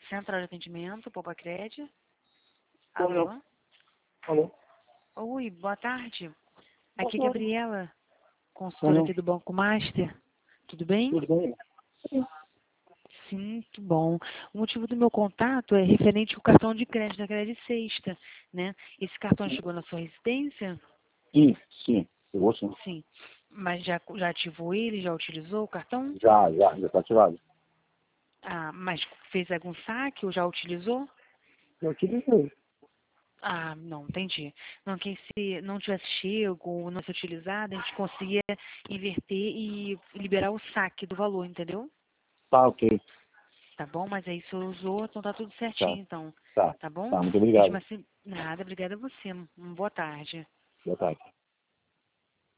Central de Atendimento, Popacred. Alô? Alô? Alô? Oi, boa tarde. Boa Aqui é tarde. Gabriela, consultora aqui do Banco Master. Tudo bem? Tudo bem? Sim, muito bom. O motivo do meu contato é referente ao cartão de crédito da Crédito Sexta, né? Esse cartão chegou na sua residência? Sim. Eu vou sim. Sim. Mas já ativou ele? Já utilizou o cartão? Já está ativado. Ah, mas fez algum saque ou já utilizou? Eu utilizei. Ah, não, entendi. Não, que se não tivesse chego ou não se utilizado, a gente conseguia inverter e liberar o saque do valor, entendeu? Tá, ok. Tá bom? Mas aí se usou, então tá tudo Tá, certinho, então. tá. Tá bom? Tá, muito Mesmo obrigado. assim, nada, obrigada a você. Boa tarde. Boa tarde.